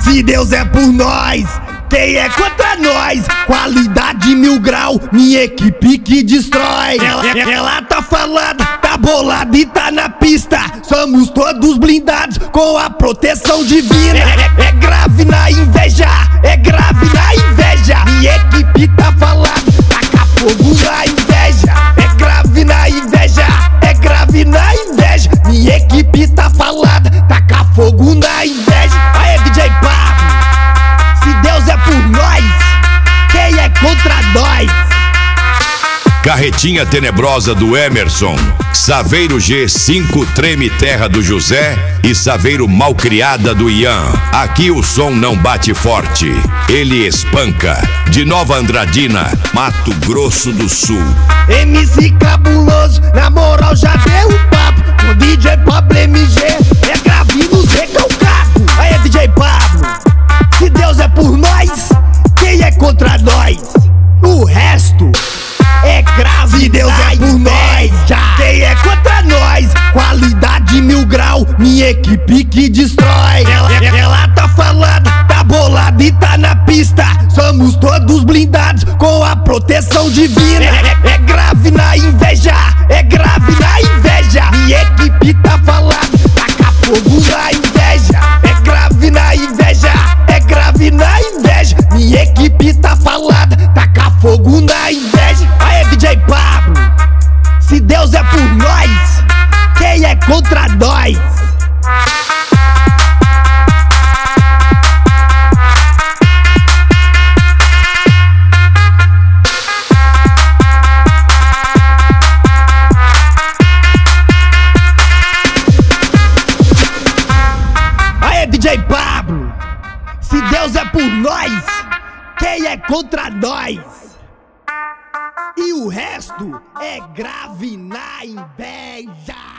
Se Deus é por nós, quem é contra nós? Qualidade 1000 grau, minha equipe que destrói. Ela tá falada, tá bolada e tá na pista. Somos todos blindados com a proteção divina. É grave na inveja, é grave na inveja. Minha equipe tá falada, taca fogo na inveja. É grave na inveja, é grave na inveja. Minha equipe tá falada, taca fogo na inveja. Aê, DJ Pablo, se Deus é por nós, quem é contra nós? Carretinha tenebrosa do Emerson, Saveiro G5 Treme Terra do José e Saveiro Malcriada do Ian. Aqui o som não bate forte, ele espanca. De Nova Andradina, Mato Grosso do Sul. MC cabuloso, na moral já deu um papo. Com DJ Pablo MG, é grave nos recalcados. Aí DJ Pablo, se Deus é por nós, quem é contra nós? O resto é grave. Se Deus é por nós, quem é contra nós? Qualidade 1000 grau, minha equipe que destrói. Ela tá falada, tá bolada e tá na pista. Somos todos blindados com a proteção divina. É grave na inveja, é grave na inveja. Minha equipe tá falada, taca fogo na inveja. É grave na inveja, é grave na inveja. Minha equipe tá falada, taca fogo na inveja. Aê, DJ Pablo, se Deus é por nós, quem é contra nós? Aê, DJ Pablo, se Deus é por nós, quem é contra nós? E o resto é grave na inveja.